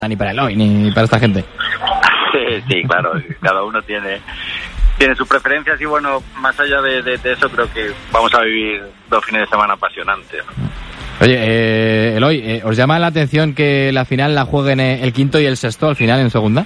ni para Eloy, ni para esta gente. Sí, claro, cada uno tiene sus preferencias y bueno, más allá de eso creo que vamos a vivir 2 fines de semana apasionantes. Oye, Eloy, ¿os llama la atención que la final la jueguen el quinto y el sexto al final en segunda?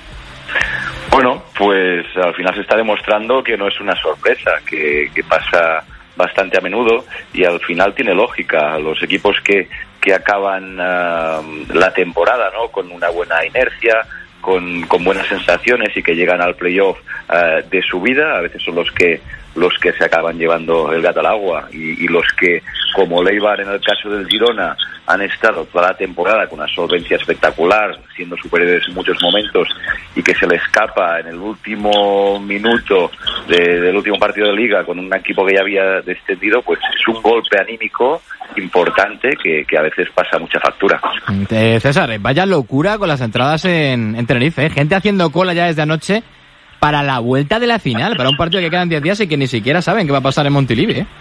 Bueno, pues al final se está demostrando que no es una sorpresa, que pasa bastante a menudo y al final tiene lógica. Los equipos que acaban la temporada, ¿no?, con una buena inercia, con buenas sensaciones y que llegan al playoff de subida, a veces son los que se acaban llevando el gato al agua y los que, como Leibar en el caso del Girona, han estado toda la temporada con una solvencia espectacular, siendo superiores en muchos momentos y que se le escapa en el último minuto del último partido de Liga con un equipo que ya había descendido, pues es un golpe anímico importante que a veces pasa mucha factura. César, vaya locura con las entradas en Tenerife, ¿eh? Gente haciendo cola ya desde anoche para la vuelta de la final, para un partido que quedan 10 días y que ni siquiera saben qué va a pasar en Montilivi, ¿eh?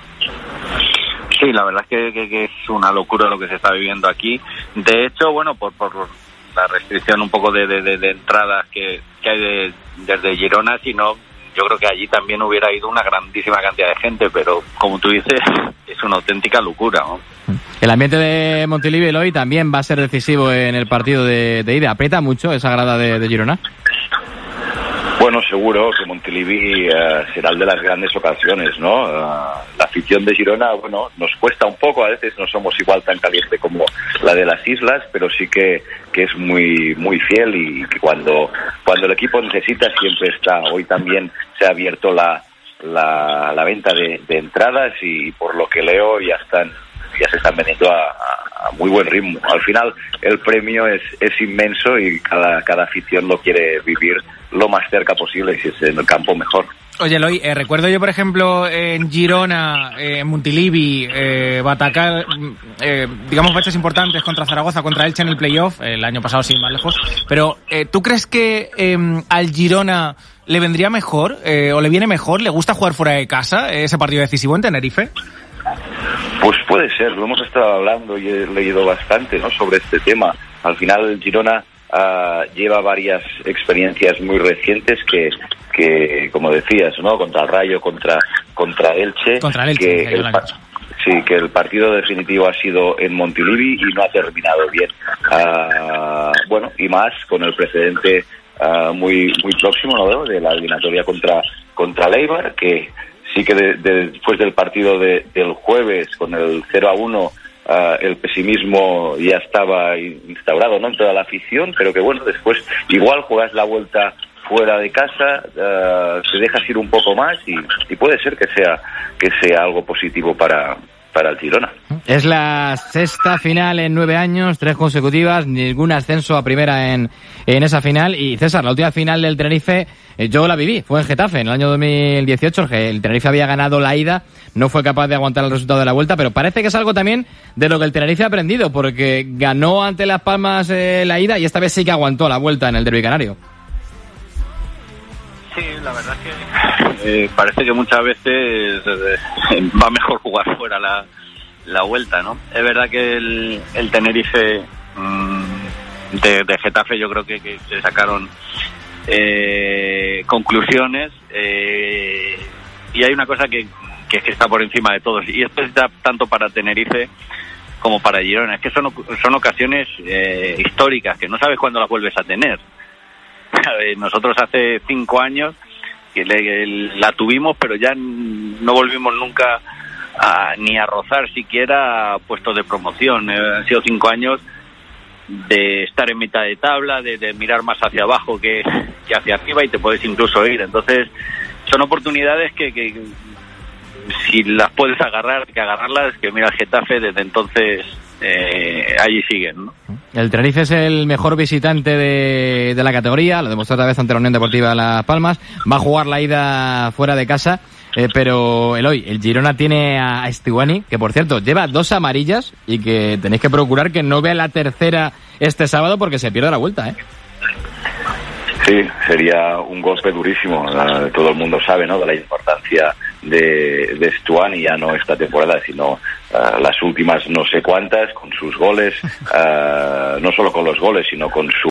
Sí, la verdad es que es una locura lo que se está viviendo aquí. De hecho, bueno, por la restricción un poco de entradas que hay desde Girona, sino yo creo que allí también hubiera ido una grandísima cantidad de gente, pero como tú dices, es una auténtica locura, ¿no? El ambiente de Montilivi hoy también va a ser decisivo en el partido de ida. ¿Aprieta mucho esa grada de Girona? Bueno, seguro que Montilivi será el de las grandes ocasiones, ¿no? La afición de Girona, bueno, nos cuesta un poco, a veces no somos igual tan caliente como la de las islas, pero sí que es muy muy fiel y que cuando el equipo necesita siempre está. Hoy también se ha abierto la venta de entradas y por lo que leo ya se están vendiendo a muy buen ritmo. Al final el premio es inmenso y cada afición lo quiere vivir lo más cerca posible y si es en el campo mejor. Oye, Eloy, recuerdo yo, por ejemplo, en Girona, en Montilivi, Batacar, digamos, fechas importantes contra Zaragoza, contra Elche en el playoff, el año pasado sí, más lejos, pero ¿tú crees que al Girona le vendría mejor o le viene mejor, le gusta jugar fuera de casa ese partido decisivo en Tenerife? Pues puede ser, lo hemos estado hablando y he leído bastante, ¿no?, sobre este tema. Al final el Girona lleva varias experiencias muy recientes que como decías, ¿no?, contra el Rayo, contra Elche, que el partido definitivo ha sido en Montilivi y no ha terminado bien. Bueno, y más con el precedente muy muy próximo, ¿no?, de la eliminatoria contra Leibar, que sí que después del partido del jueves con el 0-1 el pesimismo ya estaba instaurado, ¿no?, en toda la afición, pero que bueno, después igual juegas la vuelta fuera de casa, te dejas ir un poco más y puede ser que sea algo positivo para el Girona. Es la sexta final en 9 años, 3 consecutivas, ningún ascenso a primera en esa final. Y César, la última final del Tenerife yo la viví, fue en Getafe en el año 2018, el Tenerife había ganado la ida, no fue capaz de aguantar el resultado de la vuelta, pero parece que es algo también de lo que el Tenerife ha aprendido, porque ganó ante Las Palmas la ida y esta vez sí que aguantó la vuelta en el derbi canario. Sí, la verdad es que parece que muchas veces va mejor jugar fuera la vuelta, ¿no? Es verdad que el Tenerife de Getafe yo creo que se sacaron conclusiones y hay una cosa que está por encima de todos y esto está tanto para Tenerife como para Girona, es que son ocasiones históricas que no sabes cuándo las vuelves a tener. Nosotros hace 5 años que la tuvimos, pero ya no volvimos nunca ni a rozar siquiera puestos de promoción. Han sido 5 años de estar en mitad de tabla, de mirar más hacia abajo que hacia arriba y te puedes incluso ir. Entonces son oportunidades que si las puedes agarrar, hay que agarrarlas, que mira el Getafe desde entonces allí siguen, ¿no? El Tenerife es el mejor visitante de la categoría, lo demostró otra vez ante la Unión Deportiva Las Palmas, va a jugar la ida fuera de casa, pero Eloy, el Girona tiene a Estuani, que por cierto lleva 2 amarillas y que tenéis que procurar que no vea la tercera este sábado porque se pierde la vuelta, ¿eh? Sí, sería un golpe durísimo. Todo el mundo sabe, ¿no?, de la importancia de Stuani, ya no esta temporada, sino las últimas no sé cuántas, con sus goles, no solo con los goles, sino con su